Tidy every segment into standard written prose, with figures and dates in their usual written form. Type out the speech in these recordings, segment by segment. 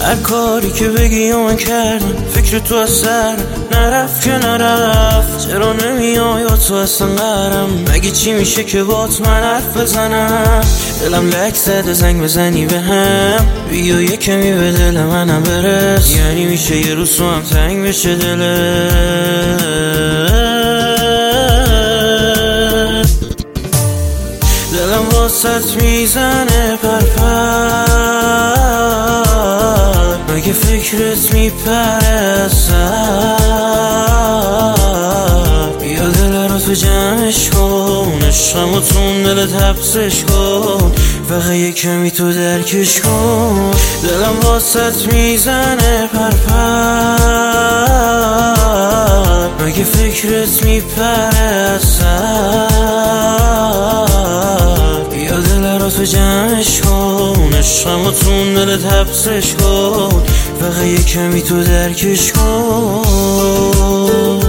هر کاری که بگی و من کردم، فکر تو از سر نرفت که نرفت. چرا نمیای و تو اصلا قرم؟ مگه چی میشه که بات من حرف بزنم؟ دلم لک زده زنگ بزنی به هم، بیا یه کمی به دل منم برس. یعنی میشه یه روز تو هم تنگ بشه دلم واسط میزنه پرپر، مگه فکرت میپره از سر؟ بیا دل رو تو جمعش کن، عشقمو تون دلت حبسش کن، فقط یه کمی تو درکش کن. دلم واسط میزنه پرپر، مگه فکرت میپره از سر؟ بیا دل رو تو جمعش کن، عشقمو تون دلت حبسش کن، فقط یه کمی تو درکش کن.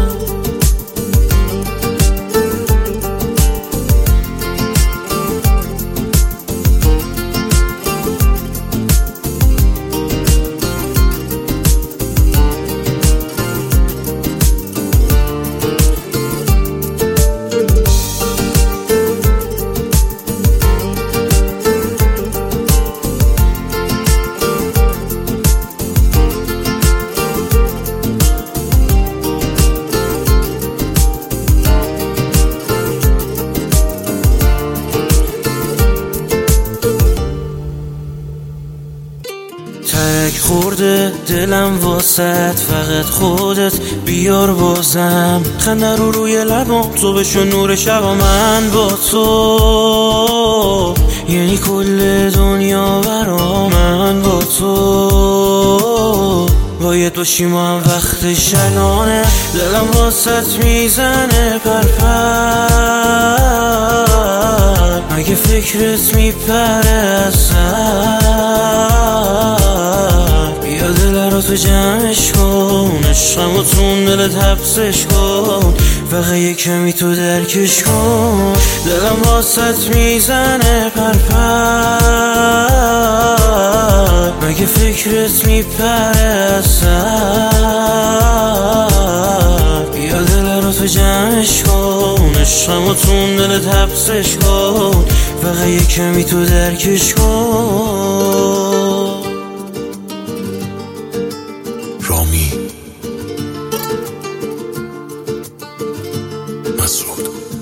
ترک خورده دلم واسط، فقط خودت بیار بازم. خنده رو روی لبام، تو بشو نور شبا من با تو، یعنی کل دنیا برا من با تو. باید باشیم و هم وقتش الانه، دلم واسط میزنه پرپر، مگه فکرت میپره از سر؟ بیا دل رو تو جمعش کن، عشقمو تون دلت حبسش کن، فقط یه کمی تو درکش کن. دلم واسط میزنه پرپر، مگه فکرت میپره از سر؟ بیا دل رو تو جمعش کن، عشقمو تون دلت حبسش کن، فقط یه کمی تو درکش کن. رامی مسعود